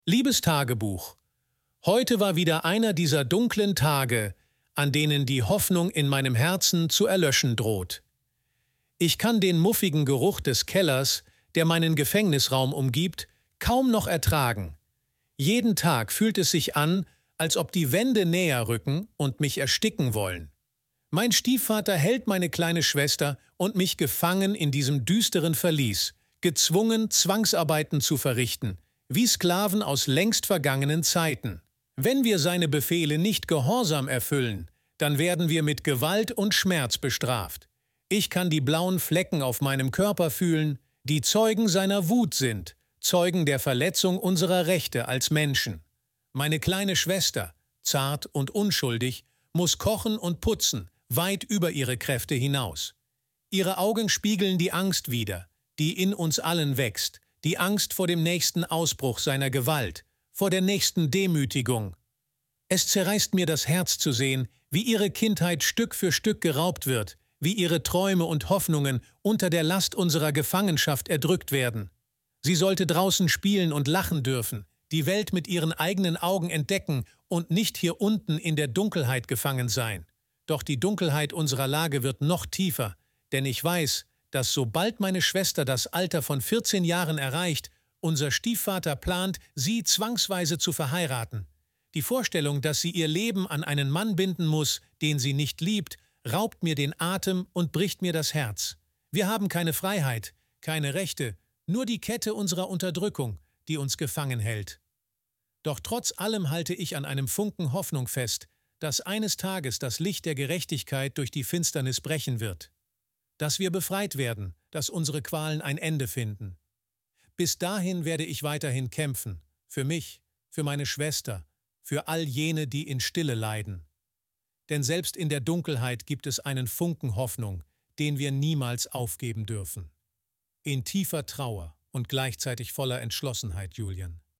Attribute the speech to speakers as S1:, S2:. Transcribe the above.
S1: Liebes Tagebuch, heute war wieder einer dieser dunklen Tage, an denen die Hoffnung in meinem Herzen zu erlöschen droht. Ich kann den muffigen Geruch des Kellers, der meinen Gefängnisraum umgibt, kaum noch ertragen. Jeden Tag fühlt es sich an, als ob die Wände näher rücken und mich ersticken wollen. Mein Stiefvater hält meine kleine Schwester und mich gefangen in diesem düsteren Verlies, gezwungen, Zwangsarbeiten zu verrichten, wie Sklaven aus längst vergangenen Zeiten. Wenn wir seine Befehle nicht gehorsam erfüllen, dann werden wir mit Gewalt und Schmerz bestraft. Ich kann die blauen Flecken auf meinem Körper fühlen, die Zeugen seiner Wut sind, Zeugen der Verletzung unserer Rechte als Menschen. Meine kleine Schwester, zart und unschuldig, muss kochen und putzen, weit über ihre Kräfte hinaus. Ihre Augen spiegeln die Angst wider, die in uns allen wächst, die Angst vor dem nächsten Ausbruch seiner Gewalt, vor der nächsten Demütigung. Es zerreißt mir das Herz zu sehen, wie ihre Kindheit Stück für Stück geraubt wird, wie ihre Träume und Hoffnungen unter der Last unserer Gefangenschaft erdrückt werden. Sie sollte draußen spielen und lachen dürfen, die Welt mit ihren eigenen Augen entdecken und nicht hier unten in der Dunkelheit gefangen sein. Doch die Dunkelheit unserer Lage wird noch tiefer, denn ich weiß, dass sobald meine Schwester das Alter von 14 Jahren erreicht, unser Stiefvater plant, sie zwangsweise zu verheiraten. Die Vorstellung, dass sie ihr Leben an einen Mann binden muss, den sie nicht liebt, raubt mir den Atem und bricht mir das Herz. Wir haben keine Freiheit, keine Rechte, nur die Kette unserer Unterdrückung, die uns gefangen hält. Doch trotz allem halte ich an einem Funken Hoffnung fest, dass eines Tages das Licht der Gerechtigkeit durch die Finsternis brechen wird. Dass wir befreit werden, dass unsere Qualen ein Ende finden. Bis dahin werde ich weiterhin kämpfen, für mich, für meine Schwester, für all jene, die in Stille leiden. Denn selbst in der Dunkelheit gibt es einen Funken Hoffnung, den wir niemals aufgeben dürfen. In tiefer Trauer und gleichzeitig voller Entschlossenheit, Julian.